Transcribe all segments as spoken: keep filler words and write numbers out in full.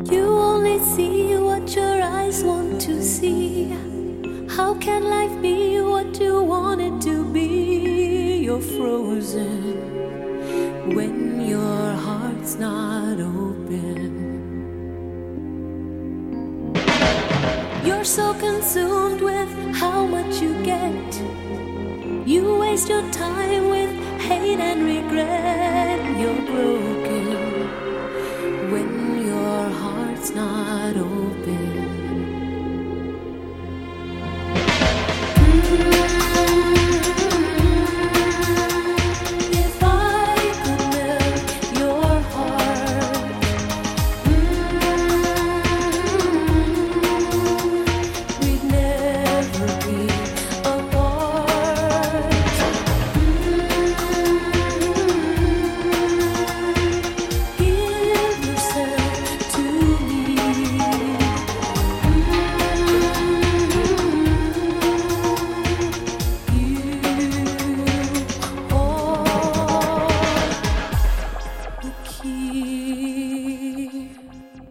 You only see what your eyes want to see. How can life be what you want it to be? You're frozen when your heart's not open. You're so consumed with how much you get. You waste your time with hate and regret. You're broken when your heart's not open. If I could melt your heart, we'd never be apart. Give yourself to me. You are the key.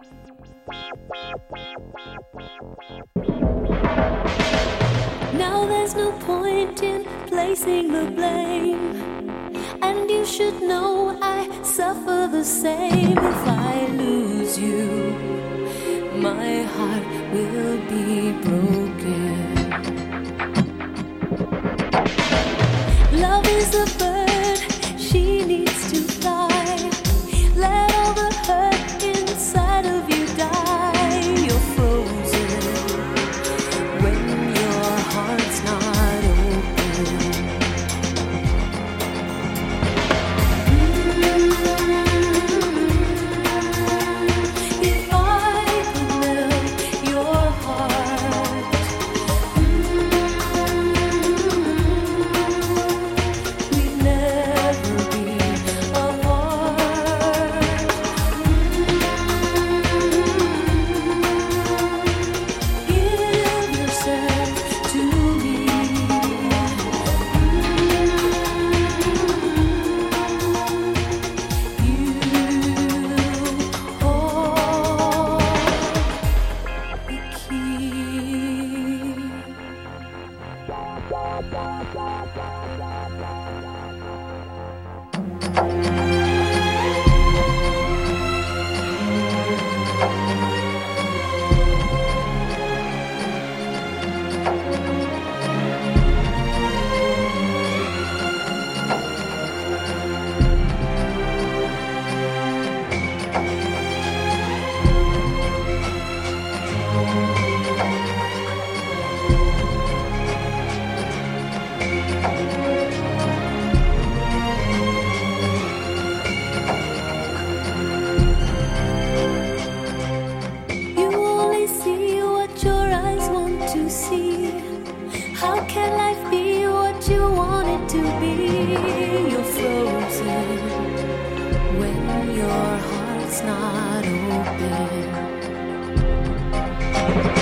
Now there's no point in placing the blame, and you should know I suffer the same. If I lose you, my heart will be broken. Love is a bird, she needs to fly. Let all the hurt inside of you die. You're frozen when your heart's not open. If I could melt your heart, we'd never be apart. Give yourself to me. You are the key. You only see what your eyes want to see. How can life be what you want it to be? You're frozen when your heart's not open.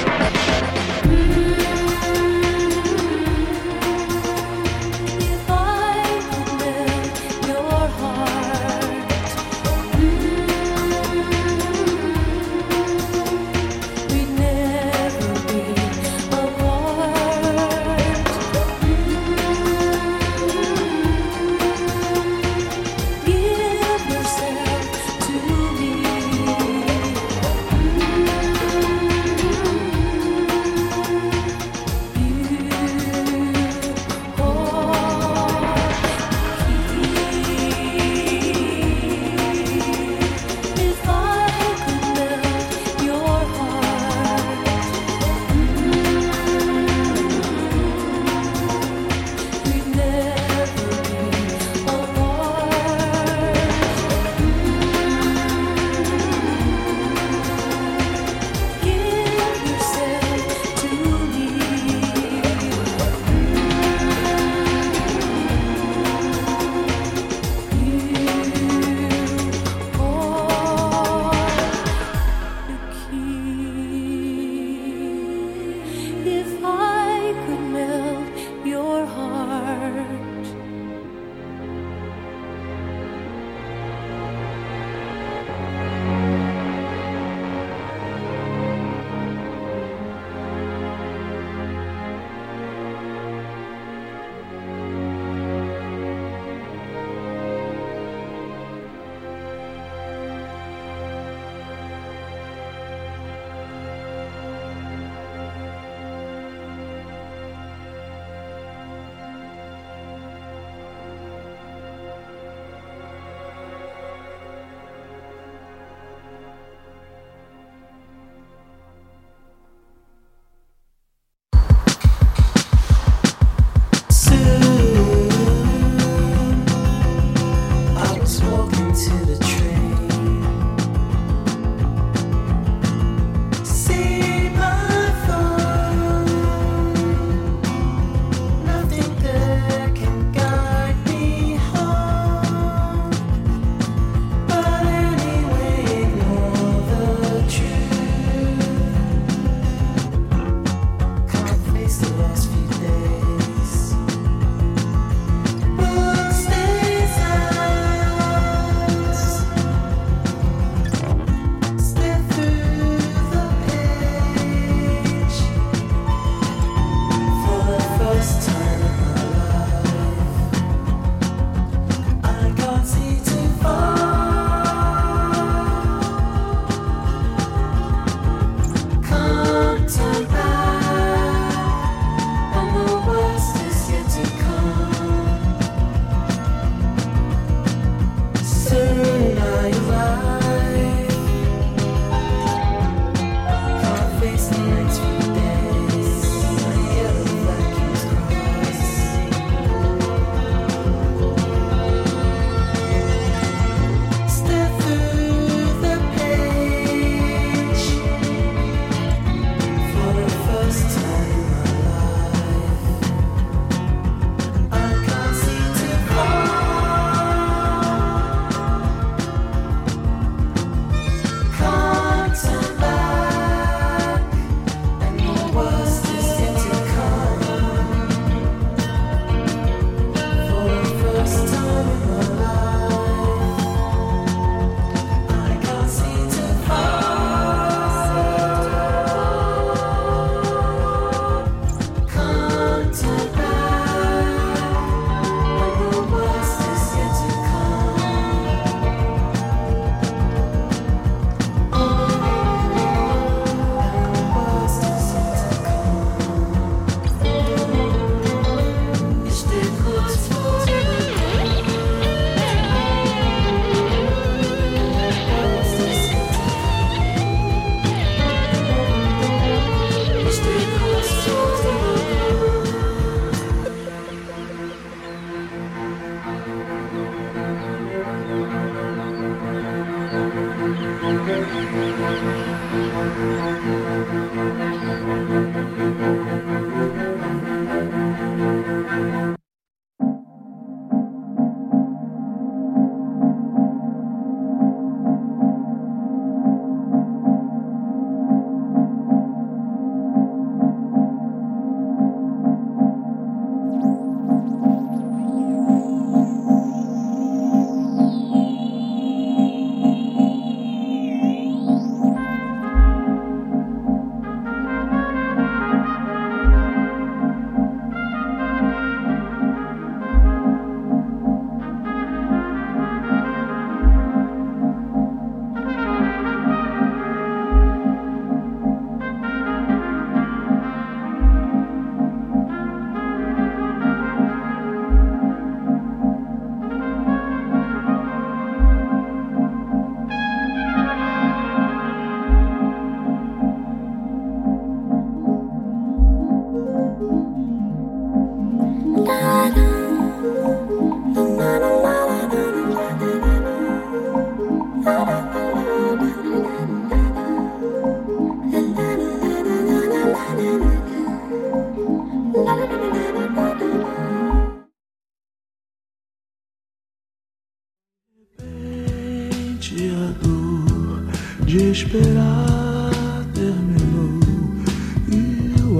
A dor de esperar terminou e o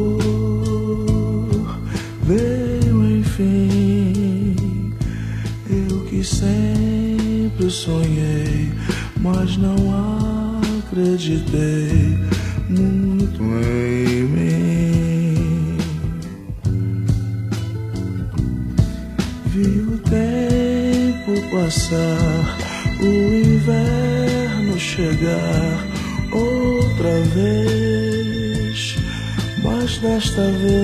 amor veio enfim. Eu que sempre sonhei, mas não acreditei muito em mim. Vi o tempo passar, o inverno chegar outra vez, mas desta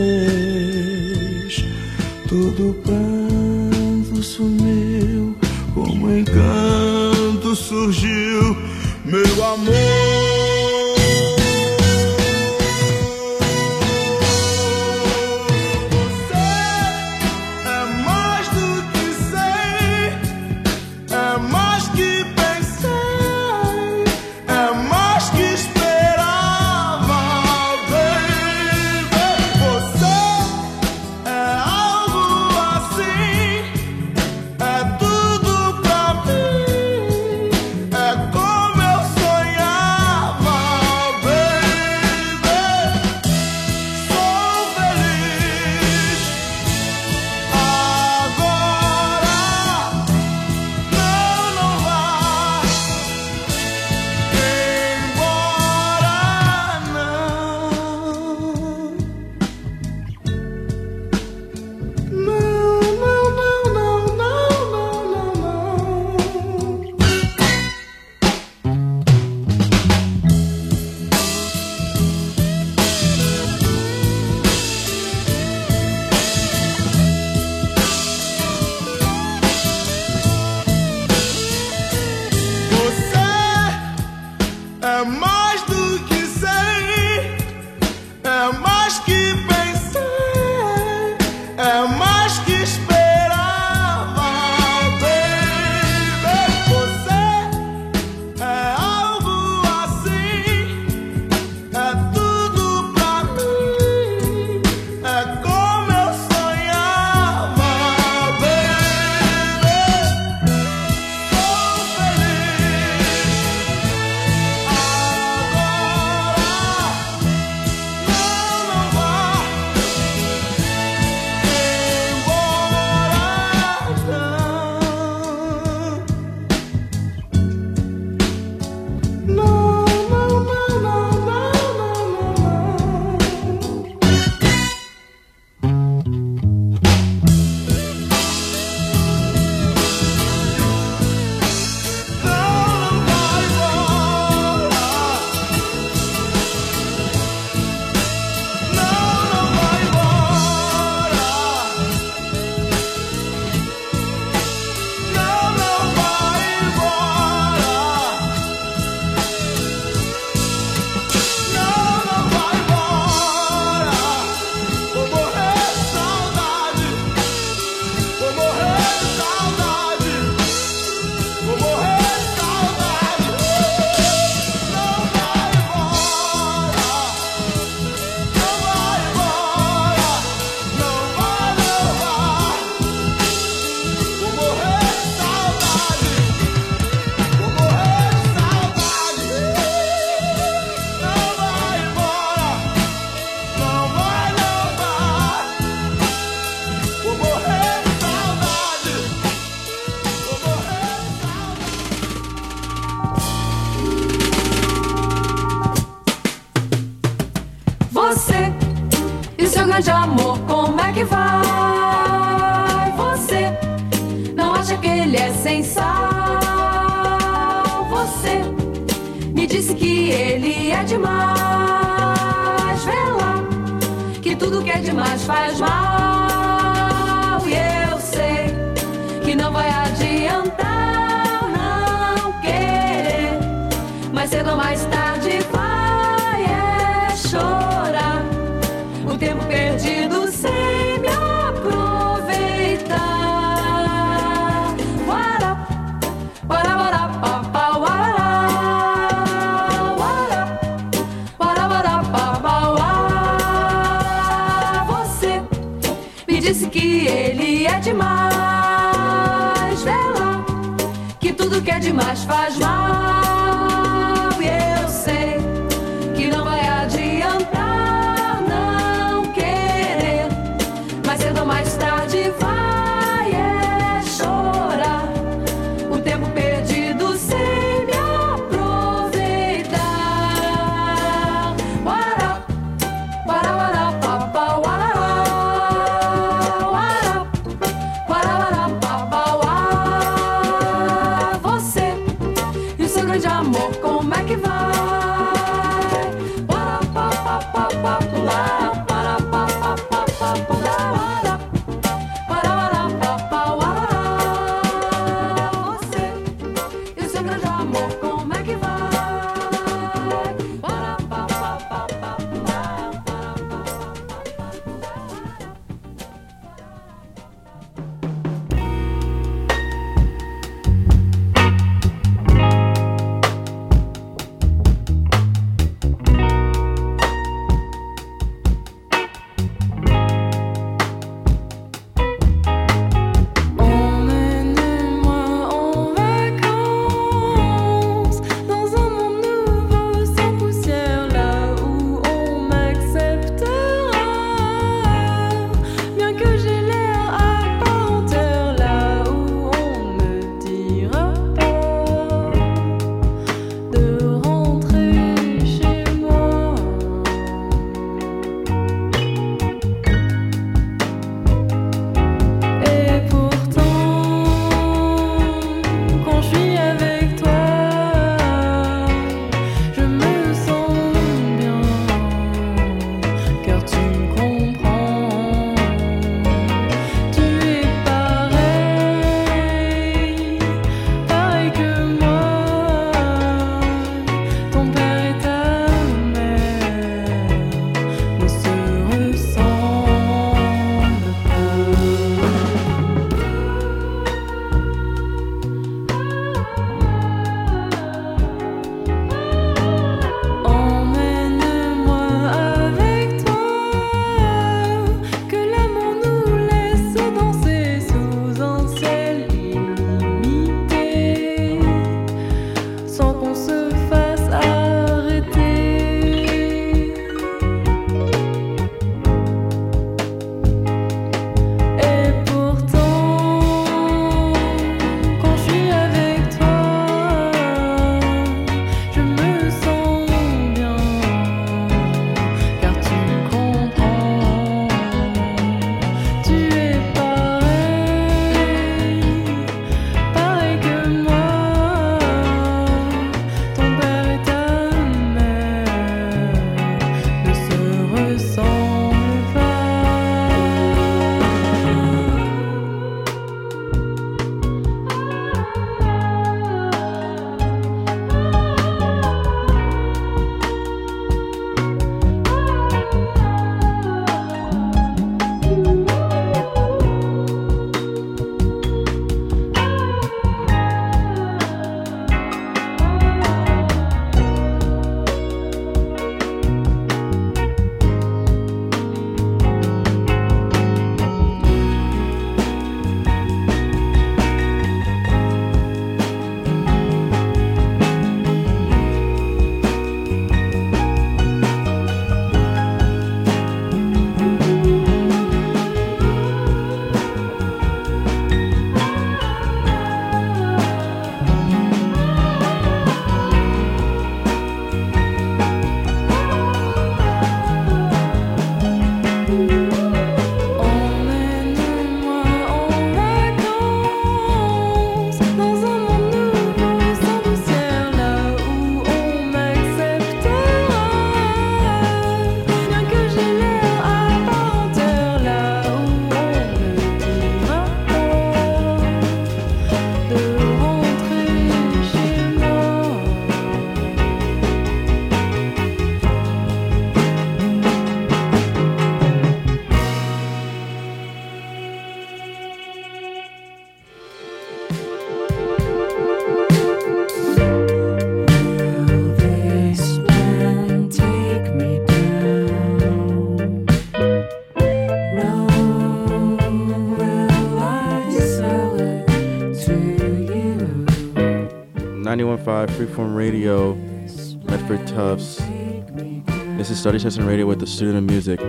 vez todo pranto sumiu, como encanto surgiu meu amor. grande amor, como é que vai? Você não acha que ele é sem sal? Você me disse que ele é demais. Vê lá, que tudo que é demais faz mal. E eu sei que não vai adiantar não querer, mais cedo ou mais tarde vai é chorar o tempo perdido sem me aproveitar. Uara, uara, uara, papá, uara, uara, uara, uara, papá, uara. Você me disse que ele é demais. Vê lá, que tudo que é demais faz mal. E eu sei que não vai adiantar não querer, mais cedo ou mais tarde vai é chorar o tempo perdido sem me aproveitar. Uara, uara, uara, papá, uara, uara, uara, uara, papá, uara. Você e o seu grande five Freeform Radio, Medford Tufts. This is Study Session Radio with the student of music.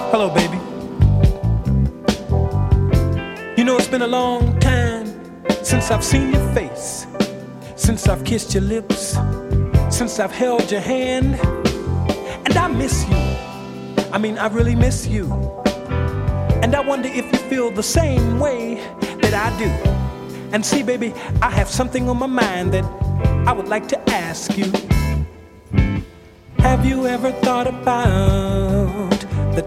Hello, baby. You know, it's been a long time since I've seen your face, since I've kissed your lips, since I've held your hand, and I miss you. I mean, I really miss you. And I wonder if you feel the same way that I do. And see, baby, I have something on my mind that I would like to ask you. Have you ever thought about the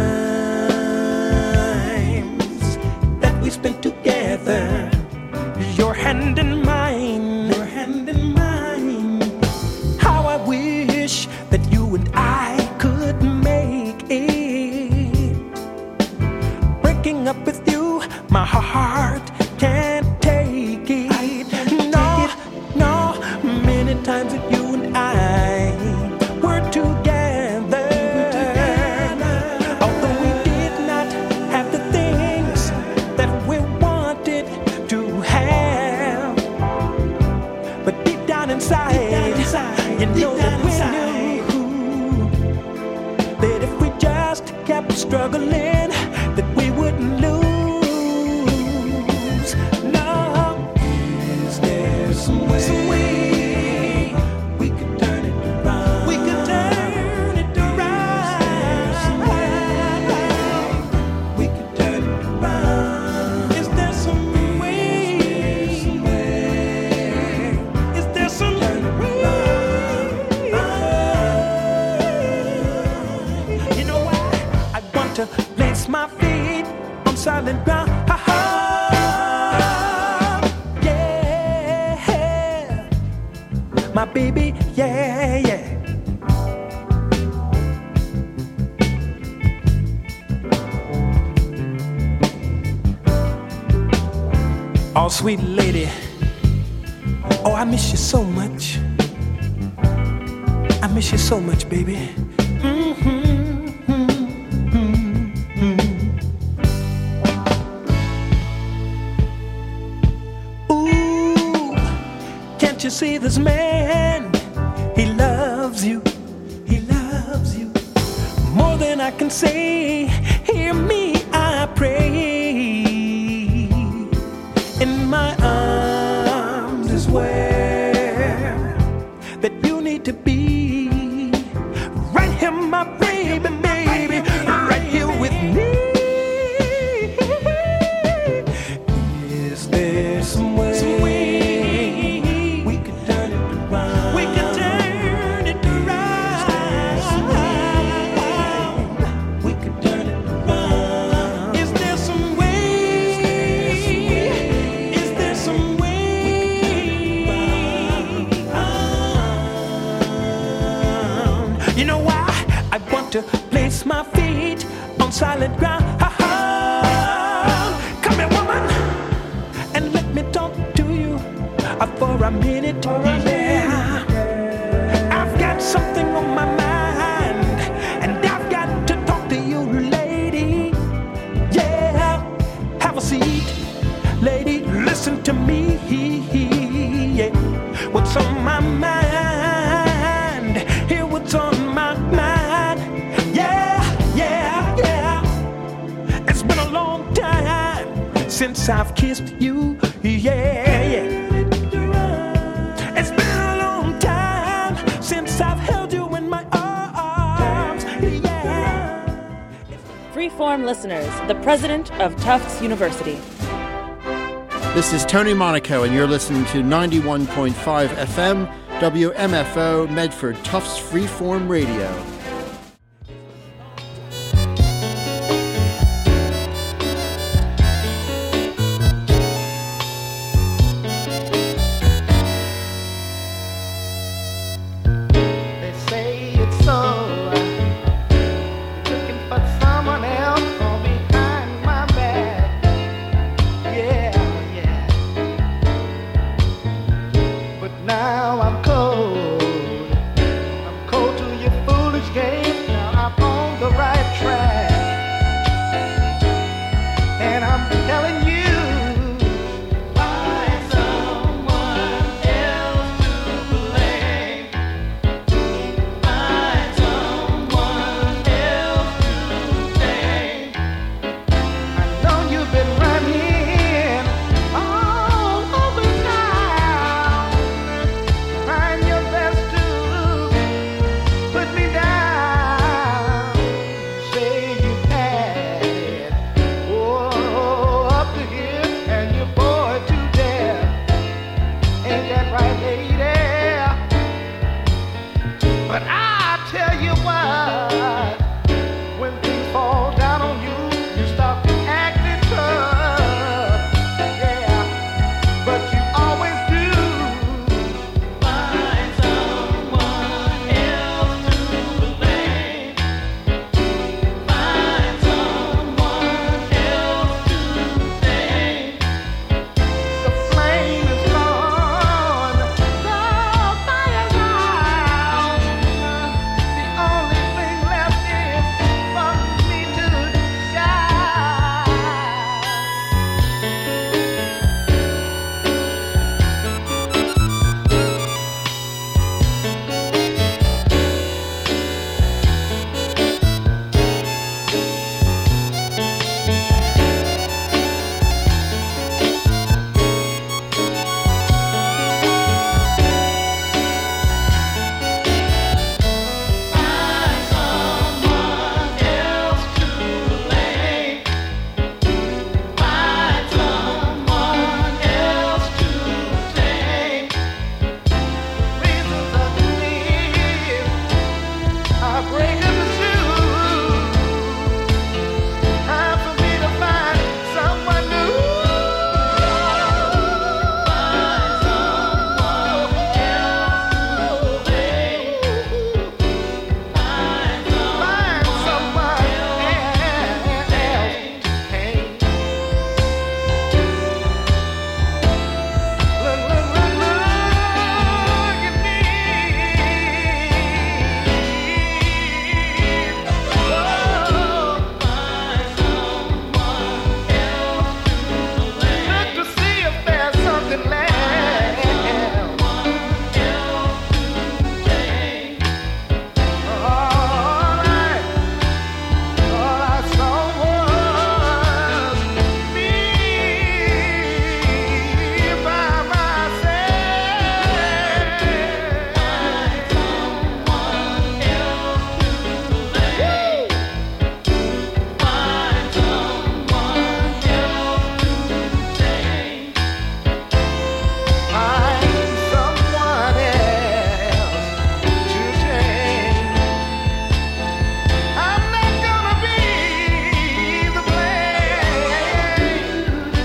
times that we spent together? Your hand in mine, your hand in mine. How I wish that you and I could make it. Breaking up with you, my heart can't take it. No, no, many times that you and I were together, although we did not have the things that we wanted to have, but deep down inside, deep down inside you know that we knew that if we just kept struggling, that we wouldn't lose. No, is there some way, some way we could turn it around? We could turn it around. We could turn it around. Is there some way? Is there some way? You know why? I want to place my feet on solid ground. Ha ha. Yeah. My baby, yeah, yeah. Oh, sweet lady. Oh, I miss you so much. I miss you so much, baby. Mm-hmm. Ooh, can't you see this man? He loves you. He loves you more than I can say. Hear me, I pray. In my arms is where that you need to be. Right here, my baby, baby, right here with me. Is there some way, some way we could turn it around? We could turn it around. We could turn it around. Is there some way? Is there some way? You know why? I want to place my feet on solid ground. Come here, woman, and let me talk to you uh, for a minute. Yeah, I've got something on my mind, and I've got to talk to you, lady. Yeah, have a seat, lady. Listen to me. Yeah, what's on my mind? Hear what's on my mind. Yeah, yeah, yeah. It's been a long time since I've kissed you. Yeah, yeah. It's been a long time since I've held you in my arms. Yeah. Freeform listeners, the president of Tufts University. This is Tony Monaco, and you're listening to ninety-one point five F M, W M F O, Medford, Tufts Freeform Radio. They say it's so. Looking for someone else or behind my back. Yeah, yeah. But now I'm cold. I'm cold to your foolish But I tell you what, when things fall down on you, you start acting tough. Yeah, but you always do find someone else to blame. Find someone else to blame. The flame is gone, the fire's out. The only thing left is for me to shine. Find someone else to blame. Find someone else to tame. Reasons of belief are breaking the shoes. Time for me to find someone new. Find someone else to blame. Find someone else to hate. Look, look, look, look at me. Oh, find someone else to blame. Look to see if there's something left. All right. All I saw was me by myself. Find someone else to blame. Find someone else to tame. Find someone else to tame. I'm not gonna be the blame.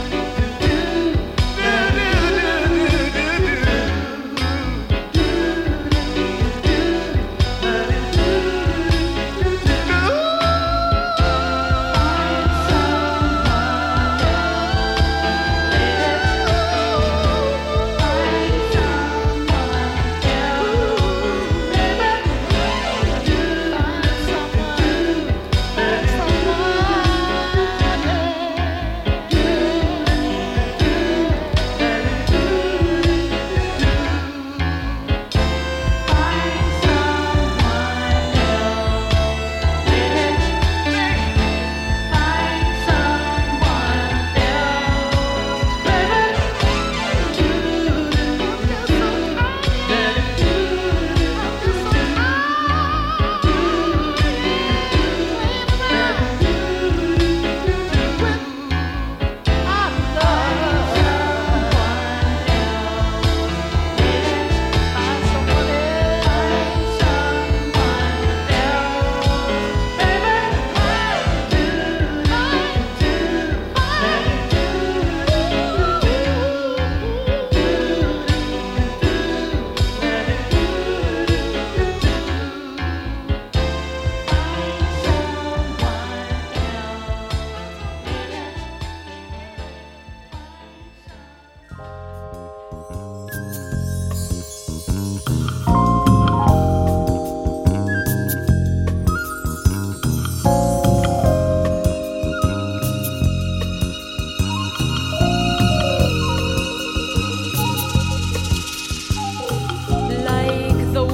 Like the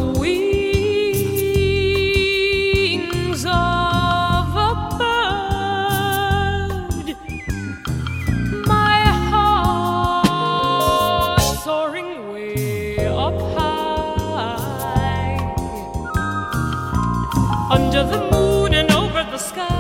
wings of a bird, my heart soaring way up high, under the moon and over the sky.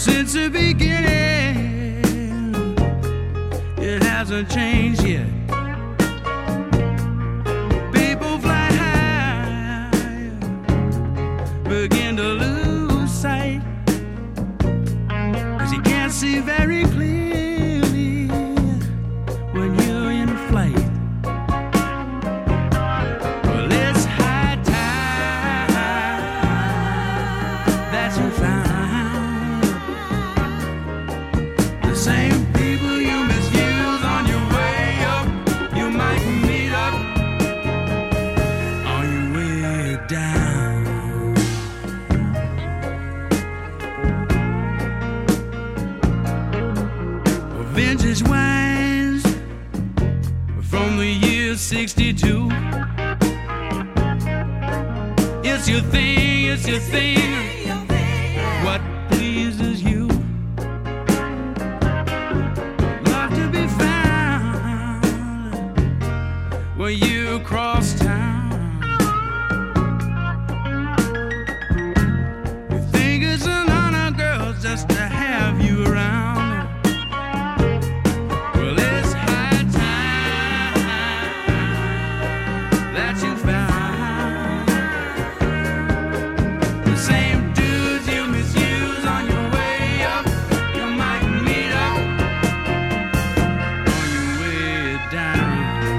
since the beginning. It hasn't changed yet. People fly high, begin to lose sight, 'cause you can't see very clearly when you're in flight. Well, it's high time that you found the same people you misuse on your way up. You might meet up on your way down. Vintage wines from the year sixty-two. It's your thing, it's your thing. What pleases you? Love to be found when you cross town. You think it's an honor, girl, just to have you around. Well, it's high time that you found the same dudes you misuse on your way up. You might meet up on your way down.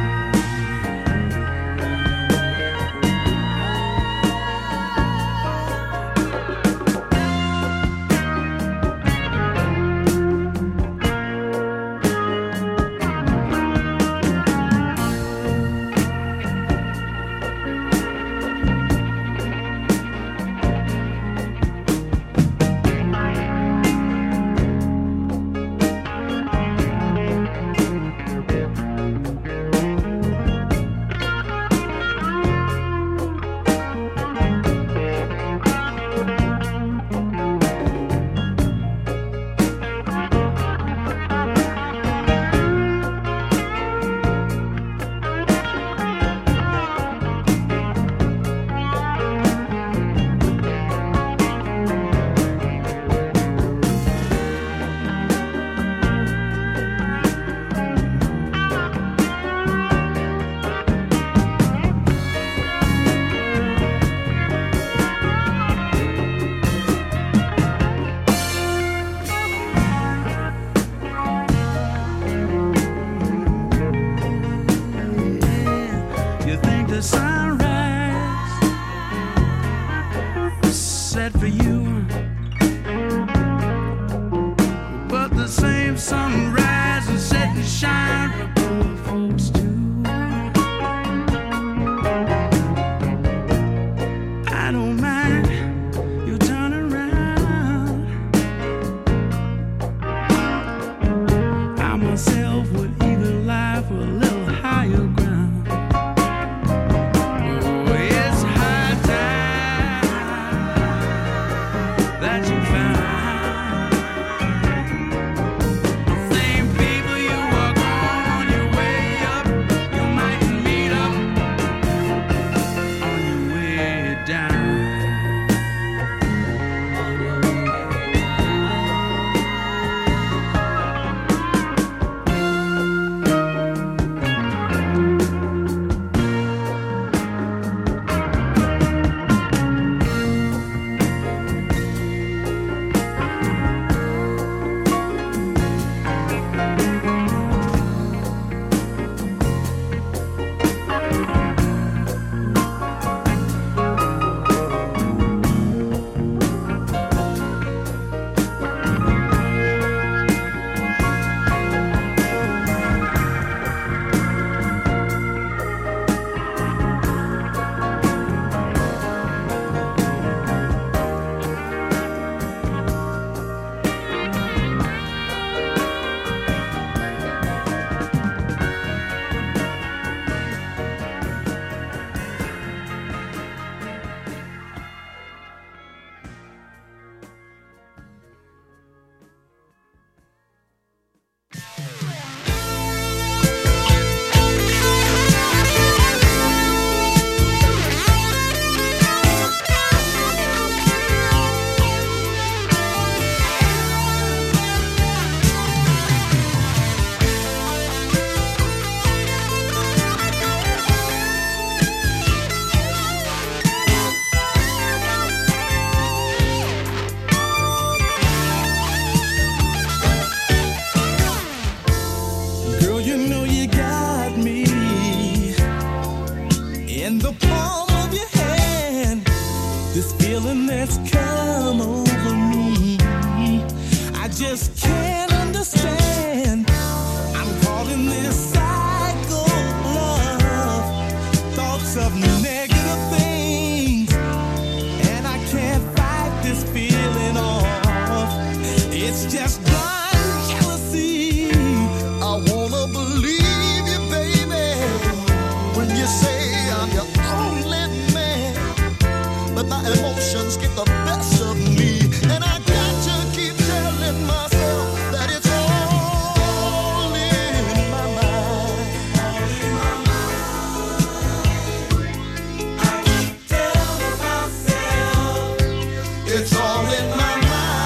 You think the sunrise is set for you, but the same sunrise and set and shine for poor folks too. I don't mind you turn around. I myself would even lie for a little higher ground. Oh, it's high time that you found the same people you walk on your that's come over me. I just can't understand. I'm caught in this cycle of thoughts of negative things, and I can't fight this feeling off. It's just blind jealousy. I wanna believe you, baby, when you say I'm your only man. But my emotions get the best of me, and I got to keep telling myself that it's all in my mind. I keep telling myself it's all in my mind.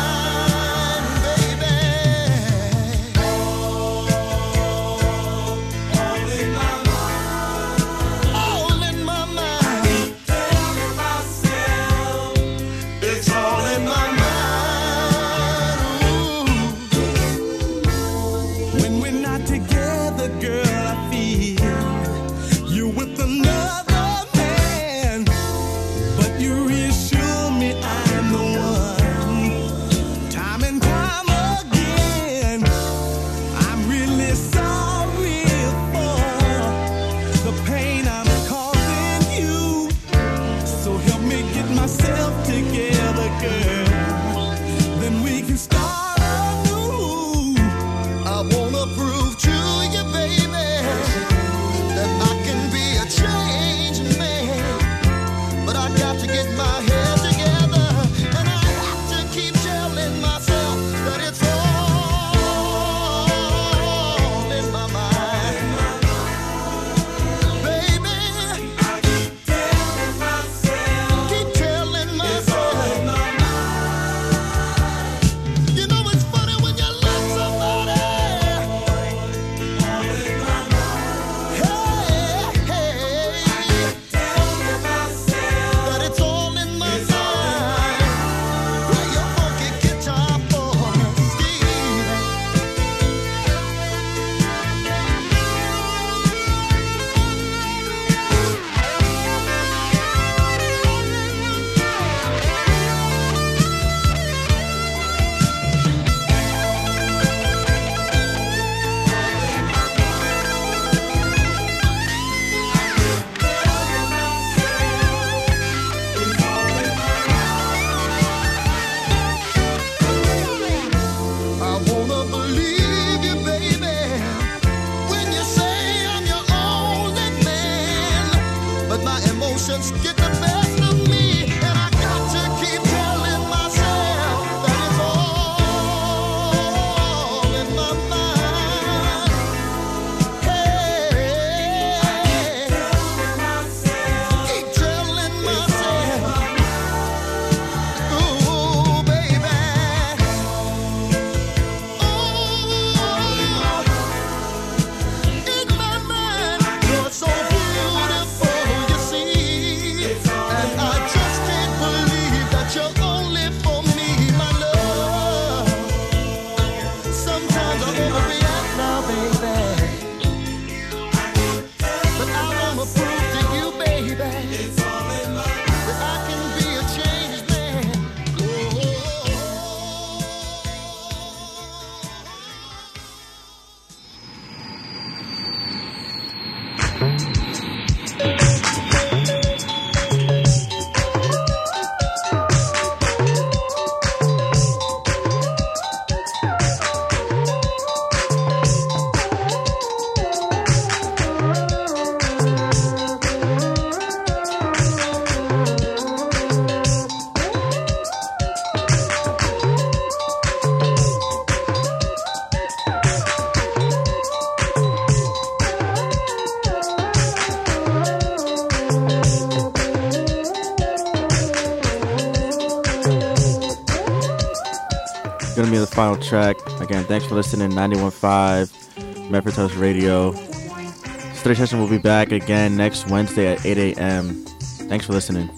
Gonna be the final track. Again, thanks for listening. ninety-one point five Medford Tufts Radio. Study session will be back again next Wednesday at eight a.m. Thanks for listening.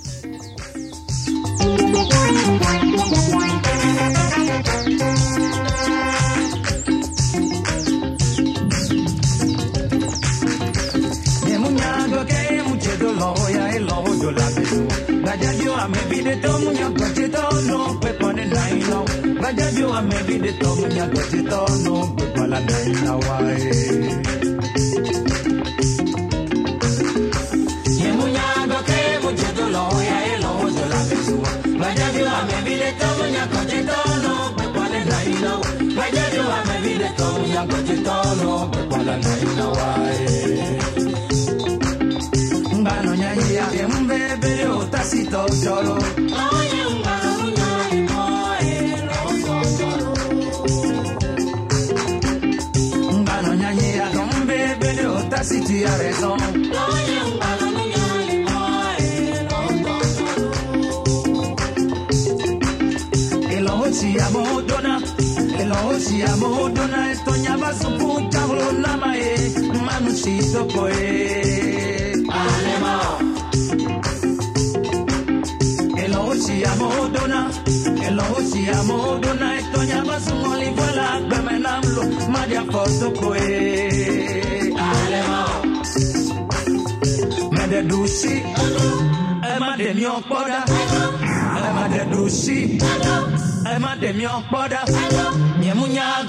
Muñado que mucho dolor, ya el lobo yo la veo. Bajadio a me vide tomu nya gotito no pe pone nai no. Bajadio a me vide tomu nya gotito no pe pala nai na wae. Yemunya goke mujedo lo ya elo zo la besua. Bajadio a me vide tomu nya gotito no pe pale nai no. Bajadio a me vide tomu nya gotito no pe pala nai na wae. Ngano nya ya embe bere otasito cholo. Oye ngano nya imoe lo cholo. Ngano nya ya embe bere otasito ya raison. Oye ngano nya imoe lo cholo. Elo si amodona, elo si amodona esto nya basupu chalo na mae, manu si tokoe. Alema Elosi amodona Elosi amodona esto llama su molivuela bemenamlo madia foto koe Alema Mede dusi Ema de mi okpoda Ema de dusi Ema de mi okpoda Nyemunya